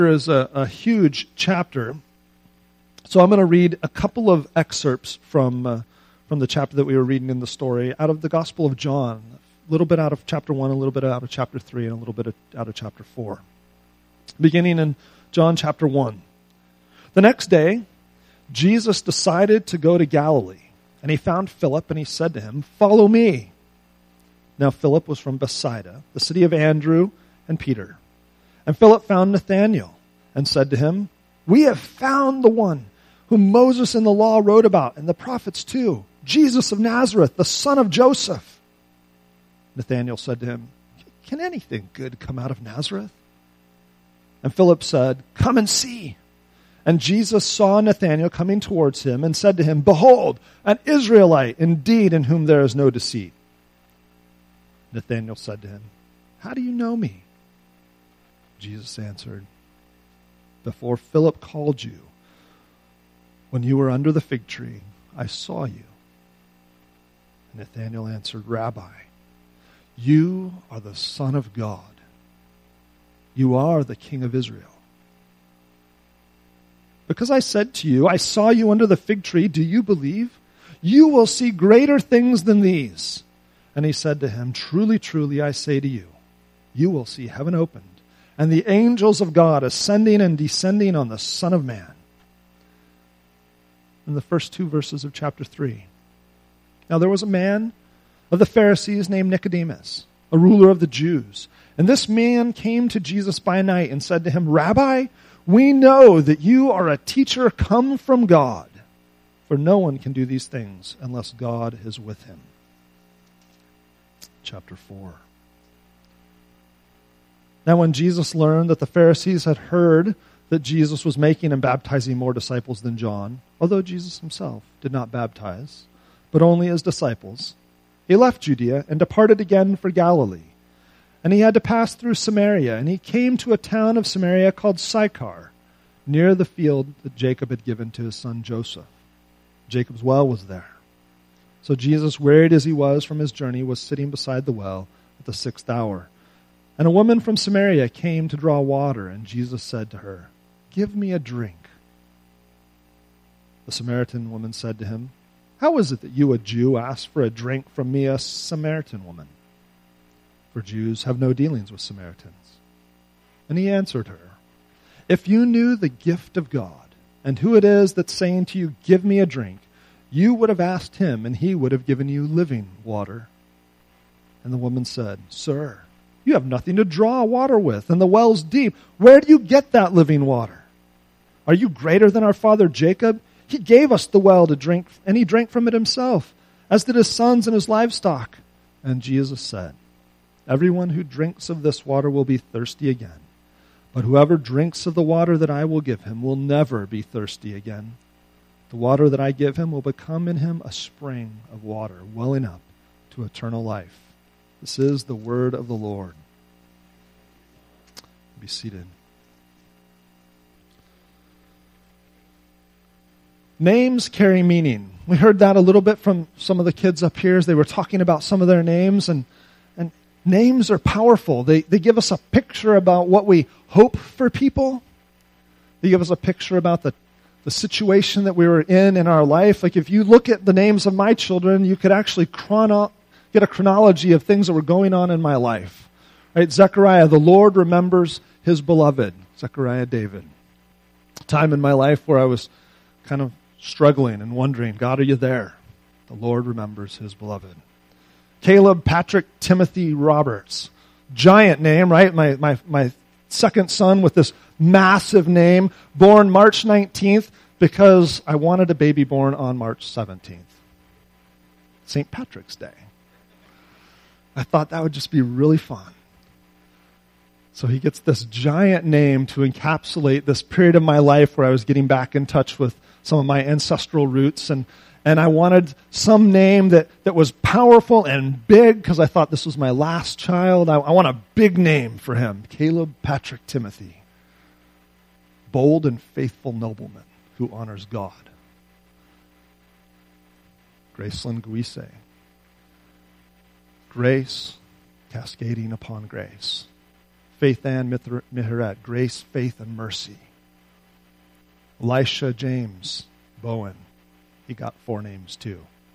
is a huge chapter, so I'm going to read a couple of excerpts from the chapter that we were reading in the story out of the Gospel of John, a little bit out of chapter 1, a little bit out of chapter 3, and a little bit out of chapter 4. Beginning in John chapter 1. The next day, Jesus decided to go to Galilee, and he found Philip, and he said to him, "Follow me." Now Philip was from Bethsaida, the city of Andrew and Peter. And Philip found Nathanael and said to him, "We have found the one whom Moses in the law wrote about, and the prophets too, Jesus of Nazareth, the son of Joseph." Nathanael said to him, "Can anything good come out of Nazareth?" And Philip said, "Come and see." And Jesus saw Nathanael coming towards him and said to him, "Behold, an Israelite indeed, in whom there is no deceit." Nathanael said to him, "How do you know me?" Jesus answered, "Before Philip called you, when you were under the fig tree, I saw you." Nathanael answered, "Rabbi, you are the Son of God. You are the King of Israel." "Because I said to you, I saw you under the fig tree, do you believe? You will see greater things than these." And he said to him, "Truly, truly, I say to you, you will see heaven opened, and the angels of God ascending and descending on the Son of Man." In the first two verses of chapter 3. Now there was a man of the Pharisees named Nicodemus, a ruler of the Jews. And this man came to Jesus by night and said to him, "Rabbi, we know that you are a teacher come from God, for no one can do these things unless God is with him." Chapter 4. Now when Jesus learned that the Pharisees had heard that Jesus was making and baptizing more disciples than John, although Jesus himself did not baptize, but only his disciples, he left Judea and departed again for Galilee. And he had to pass through Samaria, and he came to a town of Samaria called Sychar, near the field that Jacob had given to his son Joseph. Jacob's well was there. So Jesus, wearied as he was from his journey, was sitting beside the well at the 6th hour. And a woman from Samaria came to draw water, and Jesus said to her, "Give me a drink." The Samaritan woman said to him, "How is it that you, a Jew, ask for a drink from me, a Samaritan woman? For Jews have no dealings with Samaritans." And he answered her, "If you knew the gift of God, and who it is that's saying to you, 'Give me a drink,' you would have asked him, and he would have given you living water." And the woman said, "Sir, you have nothing to draw water with, and the well's deep. Where do you get that living water? Are you greater than our father Jacob? He gave us the well to drink, and he drank from it himself, as did his sons and his livestock." And Jesus said, "Everyone who drinks of this water will be thirsty again. But whoever drinks of the water that I will give him will never be thirsty again. The water that I give him will become in him a spring of water, welling up to eternal life." This is the word of the Lord. Be seated. Names carry meaning. We heard that a little bit from some of the kids up here as they were talking about some of their names. And names are powerful. They give us a picture about what we hope for people. They give us a picture about the situation that we were in our life. Like if you look at the names of my children, you could actually get a chronology of things that were going on in my life. Right? Zechariah, the Lord remembers his beloved. Zechariah David. A time in my life where I was kind of struggling and wondering, God, are you there? The Lord remembers his beloved. Caleb Patrick Timothy Roberts. Giant name, right? My second son with this massive name, born March 19th because I wanted a baby born on March 17th. St. Patrick's Day. I thought that would just be really fun. So he gets this giant name to encapsulate this period of my life where I was getting back in touch with some of my ancestral roots. And I wanted some name that was powerful and big because I thought this was my last child. I want a big name for him. Caleb Patrick Timothy. Bold and faithful nobleman who honors God. Gracelyn Guise. Grace cascading upon grace. Faith Ann Miheret, grace, faith, and mercy. Elisha James Bowen, he got 4 names too.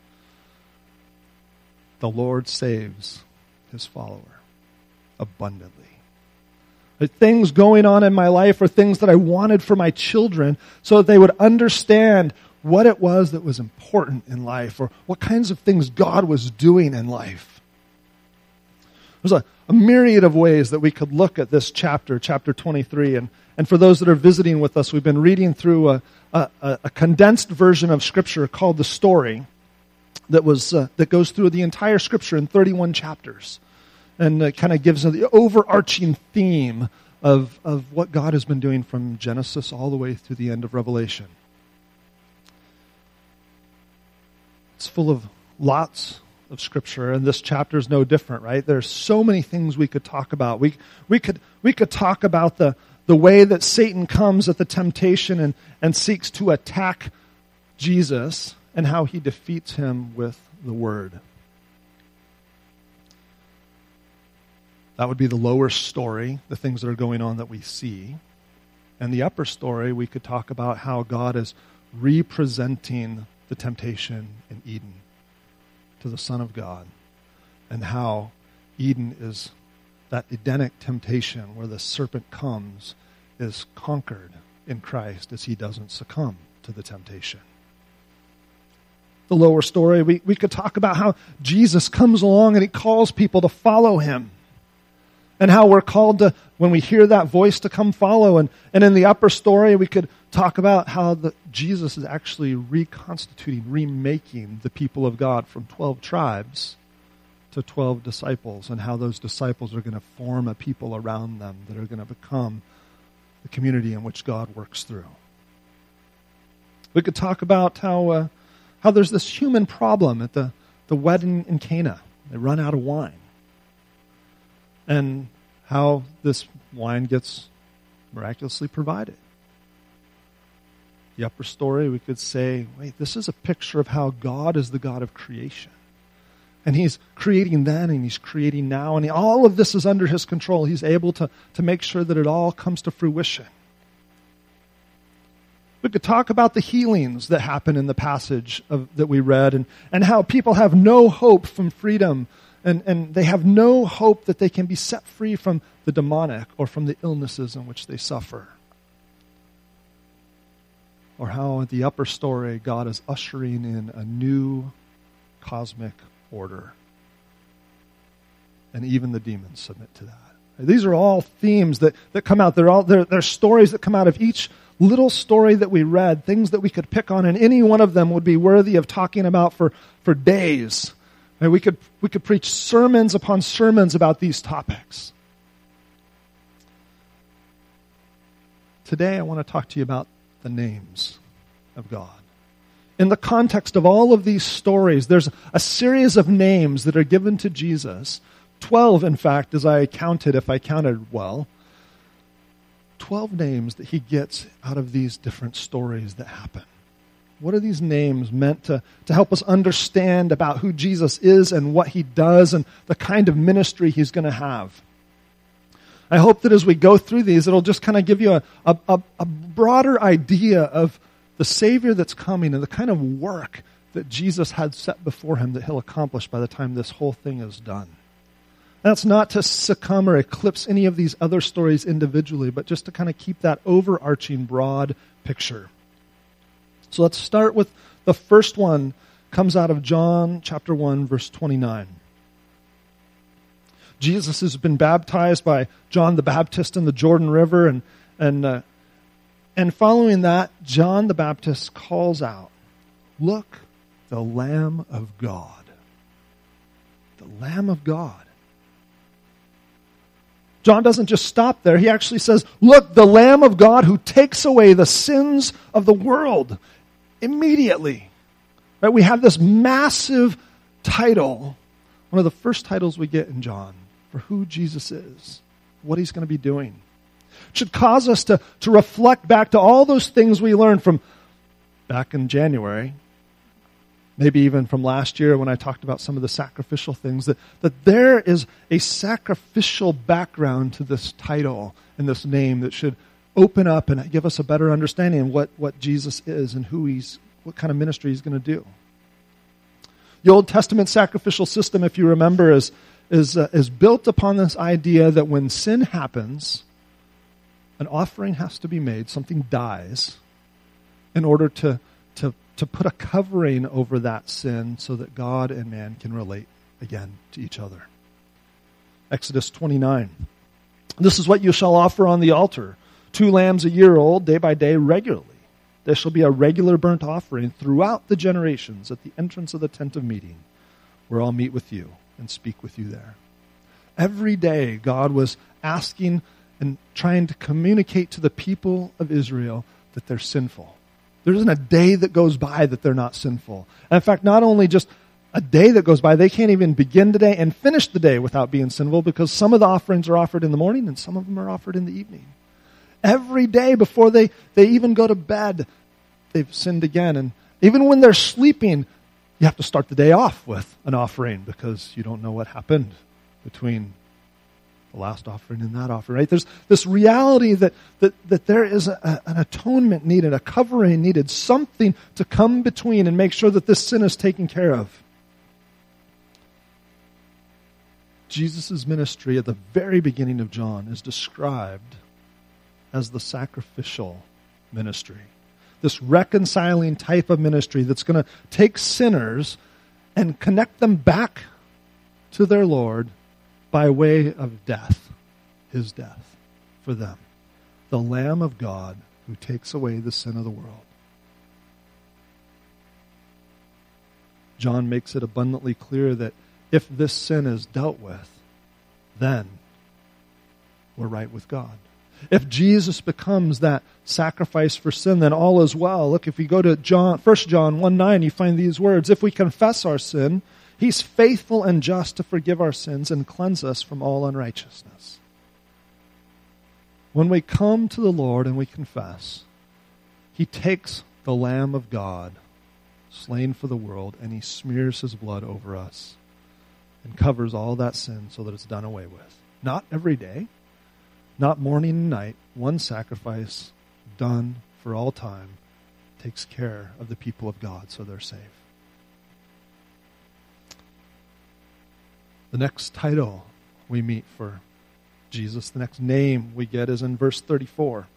The Lord saves his follower abundantly. The things going on in my life are things that I wanted for my children so that they would understand what it was that was important in life, or what kinds of things God was doing in life. There's a myriad of ways that we could look at this chapter 23. And for those that are visiting with us, we've been reading through a condensed version of Scripture called The Story that goes through the entire Scripture in 31 chapters. And it kind of gives the overarching theme of what God has been doing from Genesis all the way through the end of Revelation. It's full of lots of Scripture, and this chapter is no different, right? There's so many things we could talk about. We could talk about the way that Satan comes at the temptation and seeks to attack Jesus, and how he defeats him with the Word. That would be the lower story, the things that are going on that we see. And the upper story, we could talk about how God is representing the temptation in Eden to the Son of God, and how Eden is that Edenic temptation where the serpent comes is conquered in Christ as he doesn't succumb to the temptation. The lower story, we could talk about how Jesus comes along and he calls people to follow him. And how we're called to, when we hear that voice, to come follow. And in the upper story, we could talk about how Jesus is actually reconstituting, remaking the people of God from 12 tribes to 12 disciples, and how those disciples are going to form a people around them that are going to become the community in which God works through. We could talk about how there's this human problem at the wedding in Cana. They run out of wine. And how this wine gets miraculously provided. The upper story, we could say, wait, this is a picture of how God is the God of creation. And he's creating then, and he's creating now, and all of this is under his control. He's able to make sure that it all comes to fruition. We could talk about the healings that happen in the passage that we read, and how people have no hope from freedom. And they have no hope that they can be set free from the demonic or from the illnesses in which they suffer. Or how at the upper story, God is ushering in a new cosmic order. And even the demons submit to that. These are all themes that come out. They're stories that come out of each little story that we read, things that we could pick on, and any one of them would be worthy of talking about for days. And we could preach sermons upon sermons about these topics. Today I want to talk to you about the names of God. In the context of all of these stories, there's a series of names that are given to Jesus. 12, in fact, as I counted, if I counted well. 12 names that he gets out of these different stories that happen. What are these names meant to help us understand about who Jesus is and what he does and the kind of ministry he's going to have? I hope that as we go through these, it'll just kind of give you a broader idea of the Savior that's coming and the kind of work that Jesus had set before him that he'll accomplish by the time this whole thing is done. That's not to succumb or eclipse any of these other stories individually, but just to kind of keep that overarching broad picture. So let's start with the first one, comes out of John chapter 1, verse 29. Jesus has been baptized by John the Baptist in the Jordan River, and following that, John the Baptist calls out, "Look, the Lamb of God." The Lamb of God. John doesn't just stop there. He actually says, "Look, the Lamb of God who takes away the sins of the world." Immediately. Right? We have this massive title, one of the first titles we get in John, for who Jesus is, what he's going to be doing. It should cause us to reflect back to all those things we learned from back in January maybe even from last year when I talked about some of the sacrificial things, that there is a sacrificial background to this title and this name that should open up and give us a better understanding of what Jesus is and what kind of ministry he's going to do. The Old Testament sacrificial system, if you remember, is built upon this idea that when sin happens, an offering has to be made, something dies, in order to put a covering over that sin so that God and man can relate again to each other. Exodus 29. This is what you shall offer on the altar: 2 lambs a year old, day by day, regularly. There shall be a regular burnt offering throughout the generations at the entrance of the tent of meeting, where I'll meet with you and speak with you there. Every day, God was asking and trying to communicate to the people of Israel that they're sinful. There isn't a day that goes by that they're not sinful. And in fact, not only just a day that goes by, they can't even begin the day and finish the day without being sinful, because some of the offerings are offered in the morning and some of them are offered in the evening. Every day before they even go to bed, they've sinned again. And even when they're sleeping, you have to start the day off with an offering, because you don't know what happened between the last offering and that offering, right? There's this reality that there is an atonement needed, a covering needed, something to come between and make sure that this sin is taken care of. Jesus' ministry at the very beginning of John is described as the sacrificial ministry. This reconciling type of ministry that's going to take sinners and connect them back to their Lord by way of death, his death for them. The Lamb of God who takes away the sin of the world. John makes it abundantly clear that if this sin is dealt with, then we're right with God. If Jesus becomes that sacrifice for sin, then all is well. Look, if we go to 1 John 1:9, you find these words: if we confess our sin, he's faithful and just to forgive our sins and cleanse us from all unrighteousness. When we come to the Lord and we confess, he takes the Lamb of God, slain for the world, and he smears his blood over us and covers all that sin so that it's done away with. Not every day, not morning and night. One sacrifice done for all time takes care of the people of God so they're safe. The next title we meet for Jesus, the next name we get, is in verse 34.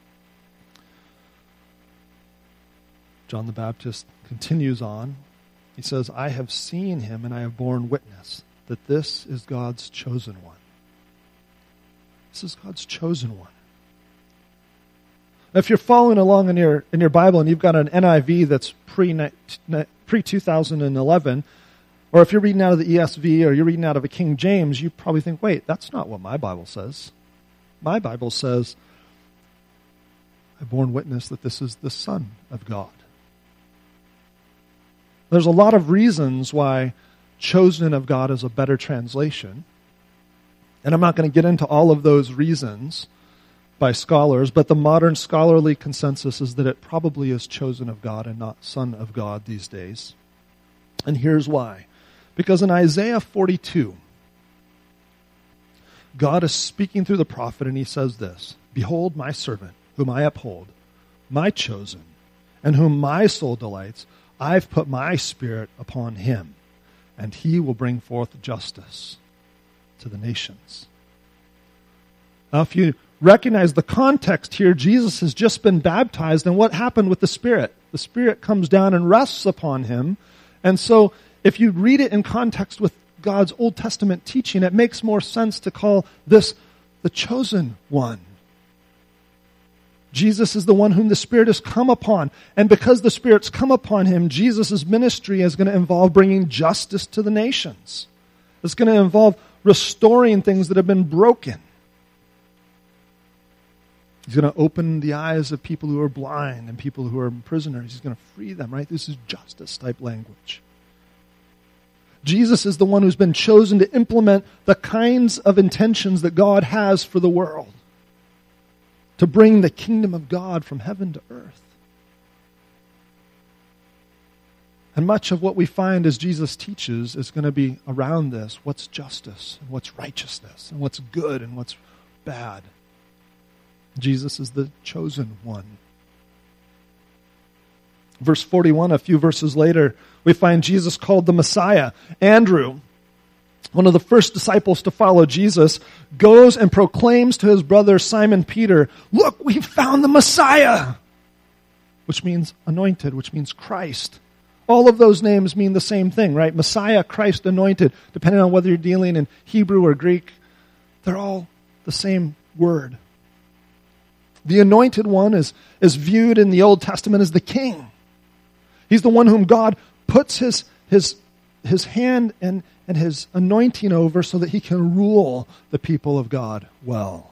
John the Baptist continues on. He says, I have seen him and I have borne witness that this is God's chosen one. This is God's chosen one. Now, if you're following along in your Bible and you've got an NIV that's pre-2011, or if you're reading out of the ESV or you're reading out of a King James, you probably think, wait, that's not what my Bible says. My Bible says, I've borne witness that this is the Son of God. There's a lot of reasons why chosen of God is a better translation. And I'm not going to get into all of those reasons by scholars, but the modern scholarly consensus is that it probably is chosen of God and not Son of God these days. And here's why. Because in Isaiah 42, God is speaking through the prophet and he says this: Behold my servant, whom I uphold, my chosen, and whom my soul delights. I've put my spirit upon him, and he will bring forth justice to the nations. Now, if you recognize the context here, Jesus has just been baptized, and what happened with the Spirit? The Spirit comes down and rests upon him. And so, if you read it in context with God's Old Testament teaching, it makes more sense to call this the chosen one. Jesus is the one whom the Spirit has come upon. And because the Spirit's come upon him, Jesus' ministry is going to involve bringing justice to the nations. It's going to involve restoring things that have been broken. He's going to open the eyes of people who are blind and people who are prisoners. He's going to free them, right? This is justice type language. Jesus is the one who's been chosen to implement the kinds of intentions that God has for the world, to bring the kingdom of God from heaven to earth. And much of what we find as Jesus teaches is going to be around this. What's justice, and what's righteousness, and what's good, and what's bad. Jesus is the chosen one. Verse 41, a few verses later, we find Jesus called the Messiah. Andrew, one of the first disciples to follow Jesus, goes and proclaims to his brother Simon Peter, "Look, we found the Messiah," which means anointed, which means Christ. All of those names mean the same thing, right? Messiah, Christ, anointed, depending on whether you're dealing in Hebrew or Greek, they're all the same word. The anointed one is viewed in the Old Testament as the king. He's the one whom God puts his hand and his anointing over so that he can rule the people of God well.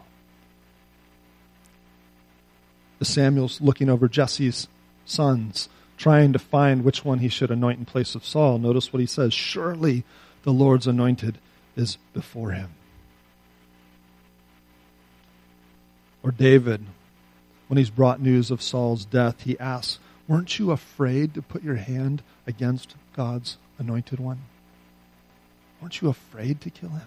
As Samuel's looking over Jesse's sons, trying to find which one he should anoint in place of Saul, notice what he says, "Surely the Lord's anointed is before him." Or David, when he's brought news of Saul's death, he asks, "Weren't you afraid to put your hand against God's anointed one? Weren't you afraid to kill him?"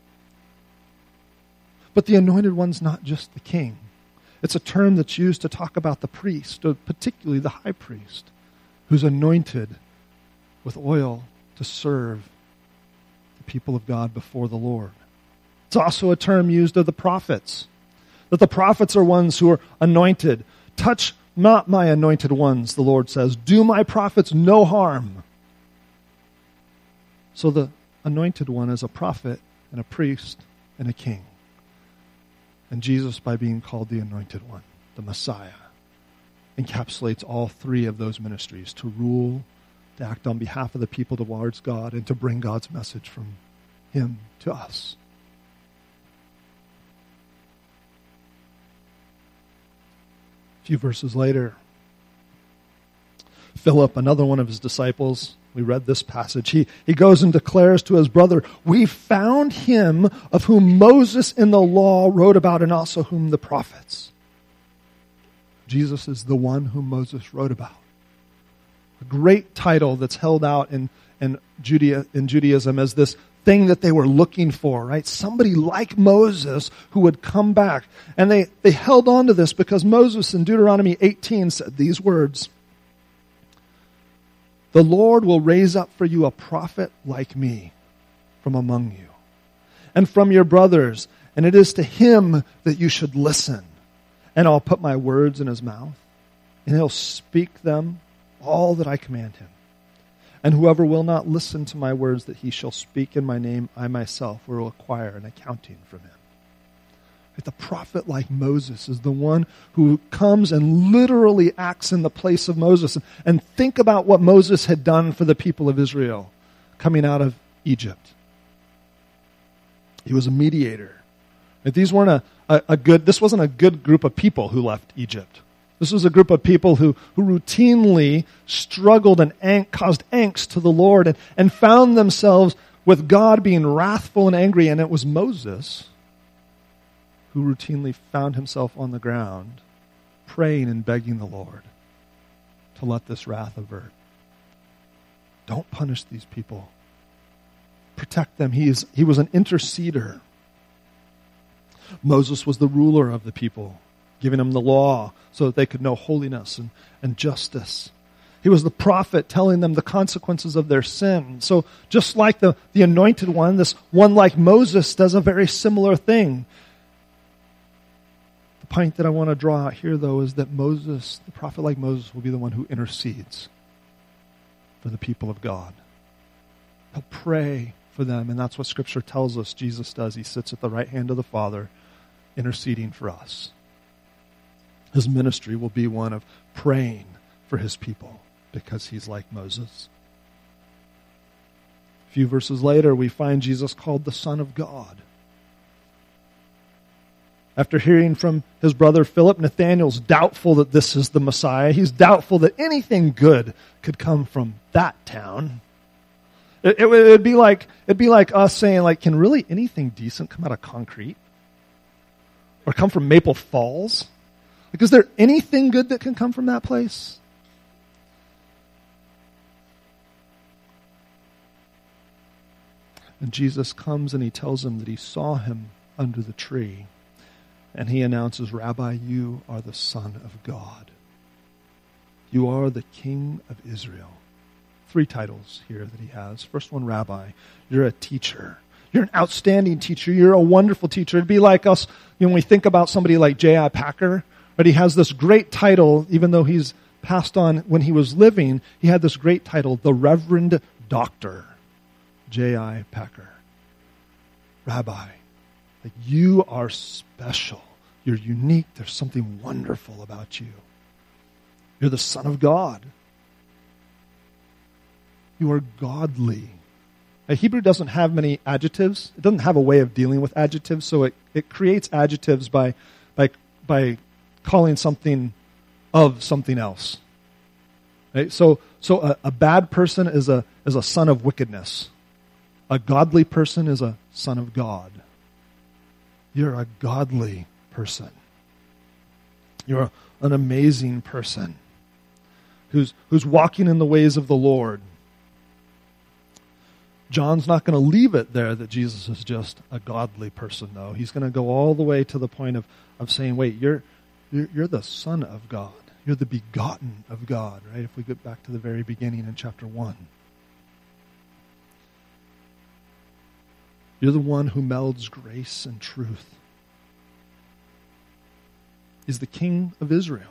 But the anointed one's not just the king. It's a term that's used to talk about the priest, or particularly the high priest, who's anointed with oil to serve the people of God before the Lord. It's also a term used of the prophets, that the prophets are ones who are anointed. "Touch not my anointed ones," the Lord says. "Do my prophets no harm." So the anointed one is a prophet and a priest and a king. And Jesus, by being called the anointed one, the Messiah, encapsulates all three of those ministries: to rule, to act on behalf of the people towards God, and to bring God's message from him to us. A few verses later, Philip, another one of his disciples, we read this passage, he goes and declares to his brother, "We found him of whom Moses in the law wrote about, and also whom the prophets." Jesus is the one whom Moses wrote about. A great title that's held out in Judaism as this thing that they were looking for, right? Somebody like Moses who would come back. And they held on to this because Moses in Deuteronomy 18 said these words, "The Lord will raise up for you a prophet like me from among you and from your brothers, and it is to him that you should listen. And I'll put my words in his mouth, and he'll speak them all that I command him. And whoever will not listen to my words that he shall speak in my name, I myself will require an accounting from him." The prophet like Moses is the one who comes and literally acts in the place of Moses. And think about what Moses had done for the people of Israel coming out of Egypt. He was a mediator. These weren't this wasn't a good group of people who left Egypt. This was a group of people who routinely struggled and caused angst to the Lord and found themselves with God being wrathful and angry. And it was Moses who routinely found himself on the ground, praying and begging the Lord to let this wrath avert. Don't punish these people. Protect them. He was an interceder. Moses was the ruler of the people, giving them the law so that they could know holiness and justice. He was the prophet telling them the consequences of their sin. So just like the anointed one, this one like Moses does a very similar thing. The point that I want to draw out here, though, is that Moses, the prophet like Moses, will be the one who intercedes for the people of God. He'll pray for them, and that's what Scripture tells us Jesus does. He sits at the right hand of the Father, interceding for us. His ministry will be one of praying for his people because he's like Moses. A few verses later, we find Jesus called the Son of God. After hearing from his brother Philip, Nathanael's doubtful that this is the Messiah. He's doubtful that anything good could come from that town. It'd be like us saying, like, can really anything decent come out of concrete? Or come from Maple Falls? Like, is there anything good that can come from that place? And Jesus comes and he tells him that he saw him under the tree. And he announces, Rabbi, you are the Son of God. You are the King of Israel. 3 titles here that he has. First one, Rabbi. You're a teacher. You're an outstanding teacher. You're a wonderful teacher. It'd be like us, when we think about somebody like J.I. Packer, but he has this great title, even though he's passed on when he was living, he had this great title, the Reverend Doctor J.I. Packer. Rabbi, like you are special. You're unique. There's something wonderful about you. You're the Son of God. You are godly. Hebrew doesn't have many adjectives. It doesn't have a way of dealing with adjectives, so it creates adjectives by calling something of something else. Right? So a bad person is a son of wickedness. A godly person is a son of God. You're a godly person. You're an amazing person who's walking in the ways of the Lord. John's not going to leave it there that Jesus is just a godly person, though. He's going to go all the way to the point of saying, wait, you're the Son of God. You're the begotten of God, right? If we get back to the very beginning in chapter 1. You're the one who melds grace and truth. He's the King of Israel.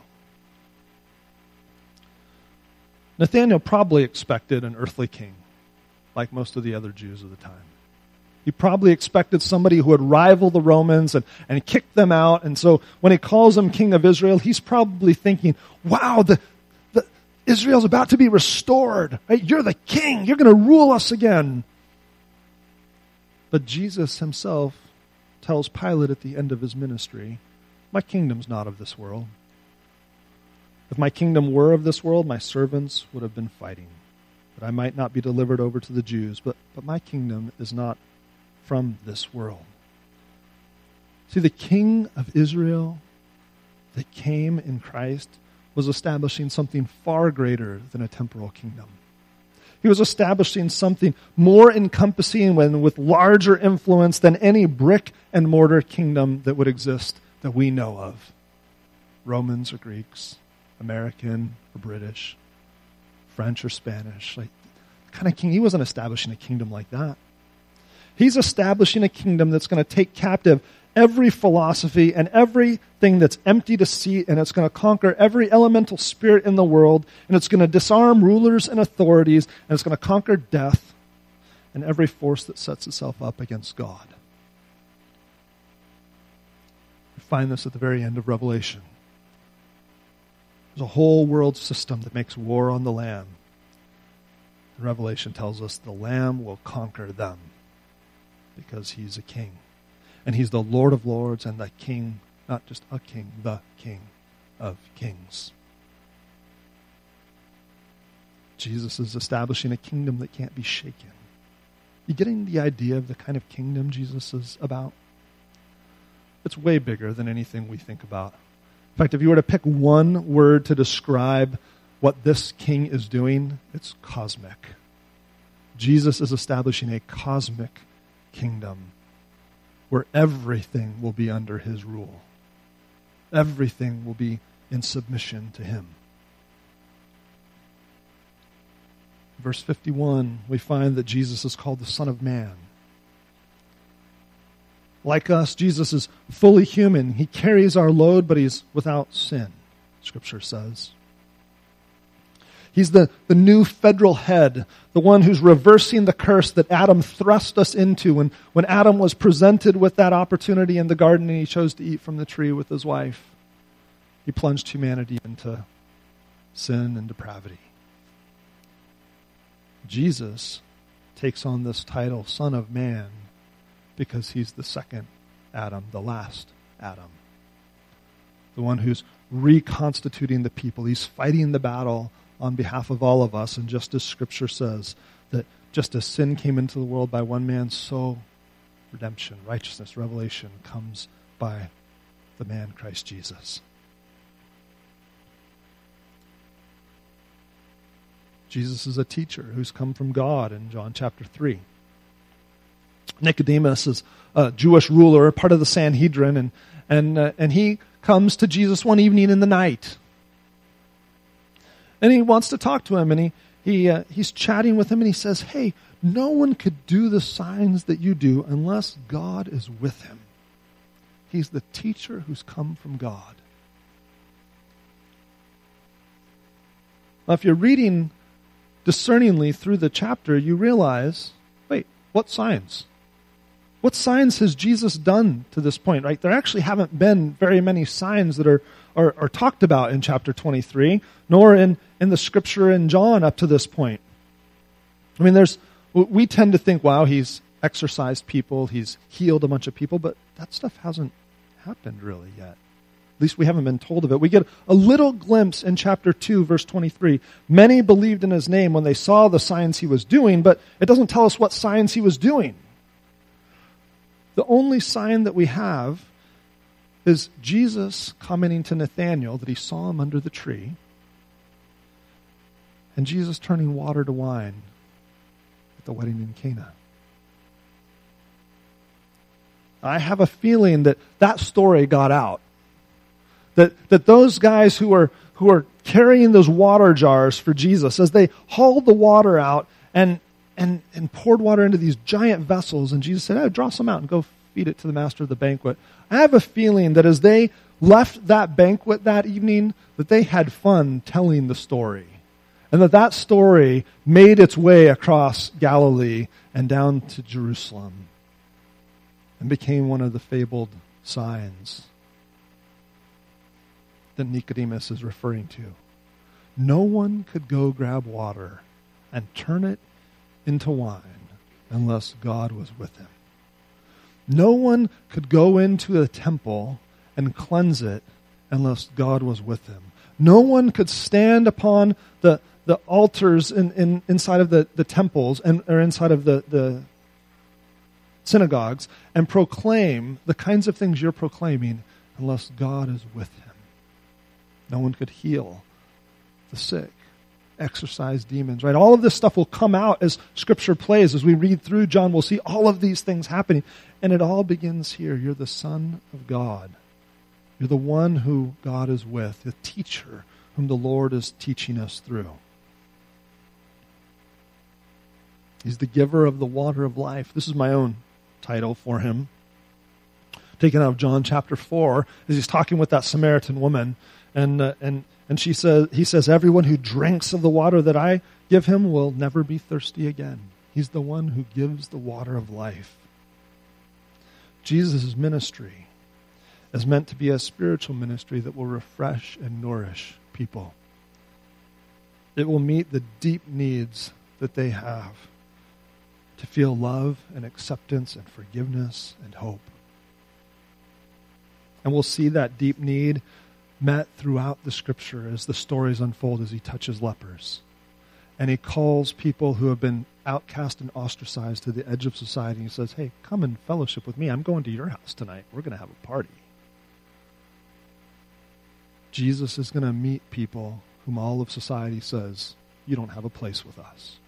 Nathanael probably expected an earthly king, like most of the other Jews of the time. He probably expected somebody who would rival the Romans and kick them out. And so when he calls him King of Israel, he's probably thinking, wow, Israel's about to be restored. Right? You're the king. You're going to rule us again. But Jesus himself tells Pilate at the end of his ministry, my kingdom's not of this world. If my kingdom were of this world, my servants would have been fighting, that I might not be delivered over to the Jews. But my kingdom is not from this world. See, the King of Israel that came in Christ was establishing something far greater than a temporal kingdom. He was establishing something more encompassing and with larger influence than any brick and mortar kingdom that would exist that we know of. Romans or Greeks, American or British, French or Spanish. Like the kind of king, he wasn't establishing a kingdom like that. He's establishing a kingdom that's going to take captive every philosophy and everything that's empty deceit, and it's going to conquer every elemental spirit in the world, and it's going to disarm rulers and authorities, and it's going to conquer death and every force that sets itself up against God. We find this at the very end of Revelation. There's a whole world system that makes war on the Lamb. Revelation tells us the Lamb will conquer them because he's a king. And he's the Lord of lords and the King, not just a king, the King of kings. Jesus is establishing a kingdom that can't be shaken. You getting the idea of the kind of kingdom Jesus is about? It's way bigger than anything we think about. In fact, if you were to pick one word to describe what this king is doing, it's cosmic. Jesus is establishing a cosmic kingdom where everything will be under his rule. Everything will be in submission to him. Verse 51, we find that Jesus is called the Son of Man. Like us, Jesus is fully human. He carries our load, but he's without sin, Scripture says. He's the new federal head, the one who's reversing the curse that Adam thrust us into when Adam was presented with that opportunity in the garden and he chose to eat from the tree with his wife. He plunged humanity into sin and depravity. Jesus takes on this title, Son of Man, because he's the second Adam, the last Adam. The one who's reconstituting the people. He's fighting the battle on behalf of all of us. And just as Scripture says, that just as sin came into the world by one man, so redemption, righteousness, revelation comes by the man Christ Jesus. Jesus is a teacher who's come from God in John chapter 3. Nicodemus is a Jewish ruler, part of the Sanhedrin, and he comes to Jesus one evening in the night. And he wants to talk to him, and he's chatting with him, and he says, hey, no one could do the signs that you do unless God is with him. He's the teacher who's come from God. Now, if you're reading discerningly through the chapter, you realize, wait, what signs? What signs has Jesus done to this point, right? There actually haven't been very many signs that are talked about in chapter 23, nor in the scripture in John up to this point. I mean, we tend to think, wow, he's exorcised people, he's healed a bunch of people, but that stuff hasn't happened really yet. At least we haven't been told of it. We get a little glimpse in chapter 2, verse 23. Many believed in his name when they saw the signs he was doing, but it doesn't tell us what signs he was doing. The only sign that we have is Jesus commenting to Nathanael that he saw him under the tree, and Jesus turning water to wine at the wedding in Cana. I have a feeling that story got out. That those guys who are carrying those water jars for Jesus, as they hauled the water out and poured water into these giant vessels, and Jesus said, draw some out and go feed it to the master of the banquet. I have a feeling that as they left that banquet that evening, that they had fun telling the story. And that story made its way across Galilee and down to Jerusalem and became one of the fabled signs that Nicodemus is referring to. No one could go grab water and turn it into wine unless God was with him. No one could go into a temple and cleanse it unless God was with him. No one could stand upon the altars inside of the temples or inside of the synagogues and proclaim the kinds of things you're proclaiming unless God is with him. No one could heal the sick, exorcise demons, right? All of this stuff will come out as Scripture plays. As we read through John, we'll see all of these things happening. And it all begins here. You're the Son of God. You're the one who God is with, the teacher whom the Lord is teaching us through. He's the giver of the water of life. This is my own title for him, taken out of John chapter 4, as he's talking with that Samaritan woman. And he says, everyone who drinks of the water that I give him will never be thirsty again. He's the one who gives the water of life. Jesus' ministry is meant to be a spiritual ministry that will refresh and nourish people. It will meet the deep needs that they have to feel love and acceptance and forgiveness and hope. And we'll see that deep need met throughout the Scripture as the stories unfold, as he touches lepers. And he calls people who have been outcast and ostracized to the edge of society. He says, hey, come and fellowship with me. I'm going to your house tonight. We're going to have a party. Jesus is going to meet people whom all of society says, you don't have a place with us.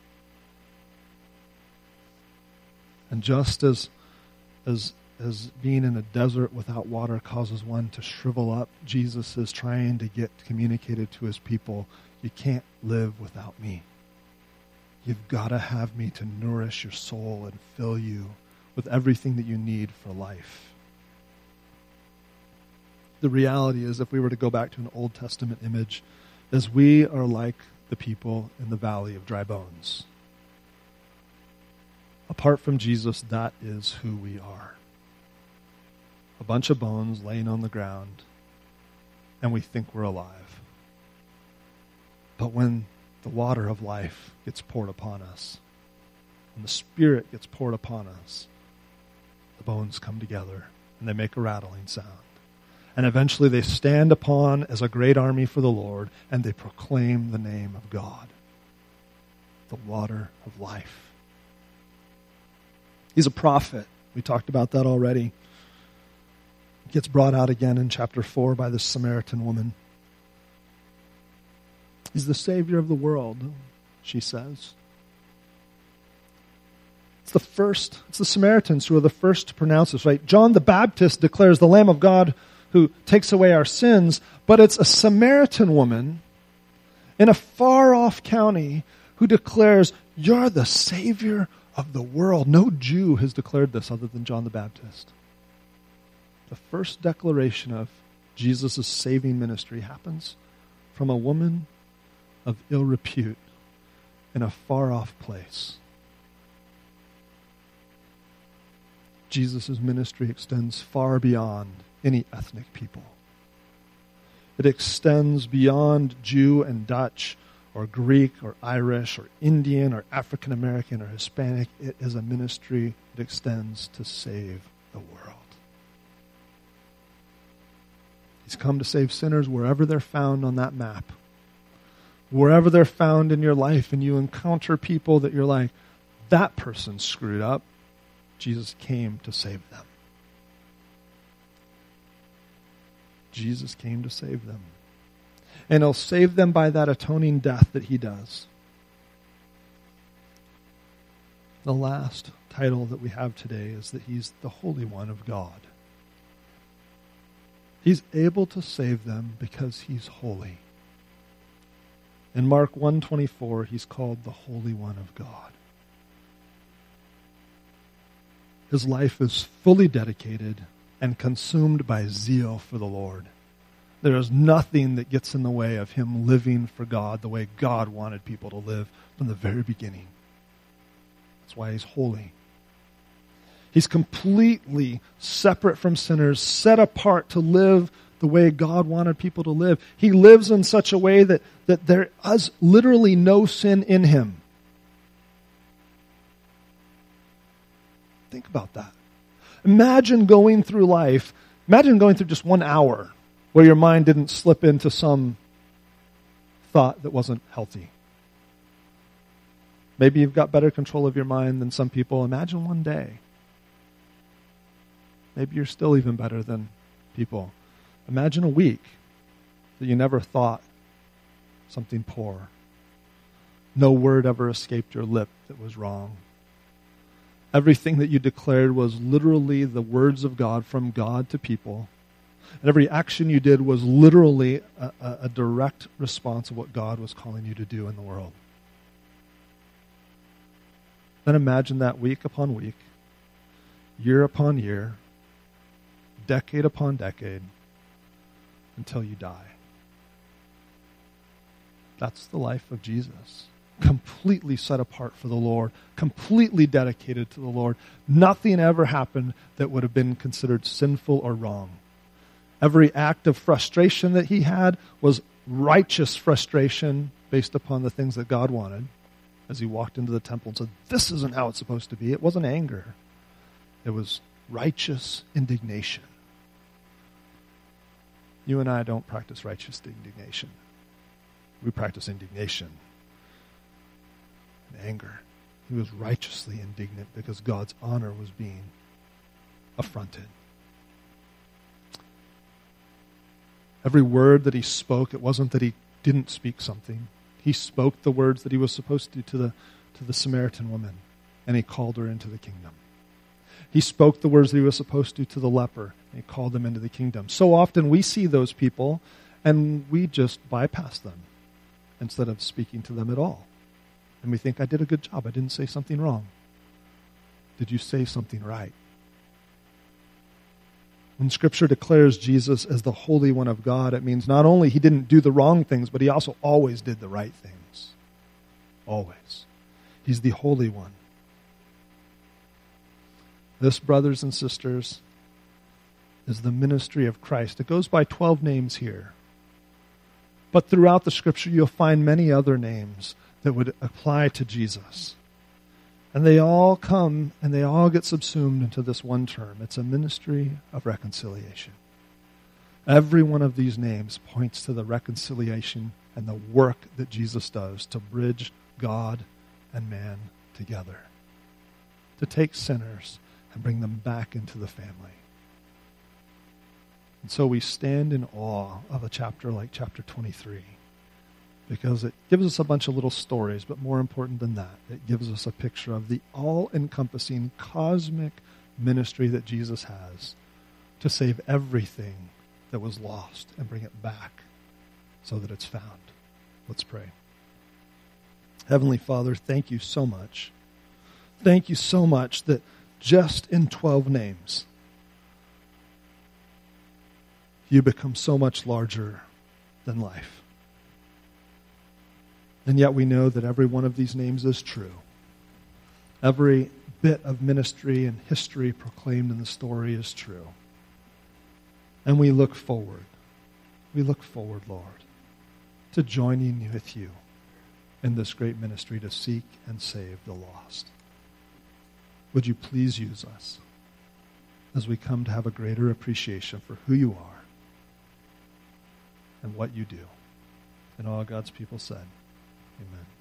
And just as being in a desert without water causes one to shrivel up, Jesus is trying to get communicated to his people, you can't live without me. You've got to have me to nourish your soul and fill you with everything that you need for life. The reality is, if we were to go back to an Old Testament image, is we are like the people in the valley of dry bones. Apart from Jesus, that is who we are. A bunch of bones laying on the ground, and we think we're alive. But when the water of life gets poured upon us, when the Spirit gets poured upon us, the bones come together, and they make a rattling sound. And eventually they stand upon as a great army for the Lord, and they proclaim the name of God, the water of life. He's a prophet. We talked about that already. Gets brought out again in chapter 4 by this Samaritan woman. He's the Savior of the world, she says. It's the Samaritans who are the first to pronounce this, right? John the Baptist declares the Lamb of God who takes away our sins, but it's a Samaritan woman in a far-off county who declares, you're the Savior of the world. No Jew has declared this other than John the Baptist. The first declaration of Jesus' saving ministry happens from a woman of ill repute in a far-off place. Jesus' ministry extends far beyond any ethnic people. It extends beyond Jew and Dutch or Greek or Irish or Indian or African American or Hispanic. It is a ministry that extends to save the world. He's come to save sinners wherever they're found on that map. Wherever they're found in your life and you encounter people that you're like, that person's screwed up, Jesus came to save them. Jesus came to save them. And he'll save them by that atoning death that he does. The last title that we have today is that he's the Holy One of God. He's able to save them because he's holy. In Mark 1:24, he's called the Holy One of God. His life is fully dedicated and consumed by zeal for the Lord. There is nothing that gets in the way of him living for God the way God wanted people to live from the very beginning. That's why he's holy. He's completely separate from sinners, set apart to live the way God wanted people to live. He lives in such a way that there is literally no sin in him. Think about that. Imagine going through life, imagine going through just 1 hour where your mind didn't slip into some thought that wasn't healthy. Maybe you've got better control of your mind than some people. Imagine one day. Maybe you're still even better than people. Imagine a week that you never thought something poor. No word ever escaped your lip that was wrong. Everything that you declared was literally the words of God from God to people. And every action you did was literally a direct response of what God was calling you to do in the world. Then imagine that week upon week, year upon year, decade upon decade, until you die. That's the life of Jesus. Completely set apart for the Lord, completely dedicated to the Lord. Nothing ever happened that would have been considered sinful or wrong. Every act of frustration that he had was righteous frustration based upon the things that God wanted as he walked into the temple and said, this isn't how it's supposed to be. It wasn't anger. It was righteous indignation. You and I don't practice righteous indignation. We practice indignation and anger. He was righteously indignant because God's honor was being affronted. Every word that he spoke, it wasn't that he didn't speak something. He spoke the words that he was supposed to the Samaritan woman, and he called her into the kingdom. He spoke the words that he was supposed to the leper, and he called them into the kingdom. So often we see those people, and we just bypass them instead of speaking to them at all. And we think, I did a good job. I didn't say something wrong. Did you say something right? When Scripture declares Jesus as the Holy One of God, it means not only he didn't do the wrong things, but he also always did the right things. Always. He's the Holy One. This, brothers and sisters, is the ministry of Christ. It goes by 12 names here. But throughout the Scripture, you'll find many other names that would apply to Jesus. And they all come and they all get subsumed into this one term. It's a ministry of reconciliation. Every one of these names points to the reconciliation and the work that Jesus does to bridge God and man together. To take sinners and bring them back into the family. And so we stand in awe of a chapter like chapter 23. because it gives us a bunch of little stories, but more important than that, it gives us a picture of the all-encompassing cosmic ministry that Jesus has to save everything that was lost and bring it back so that it's found. Let's pray. Heavenly Father, thank you so much. Thank you so much that just in 12 names, you become so much larger than life. And yet we know that every one of these names is true. Every bit of ministry and history proclaimed in the story is true. And we look forward, Lord, to joining with you in this great ministry to seek and save the lost. Would you please use us as we come to have a greater appreciation for who you are and what you do. And all God's people said, amen.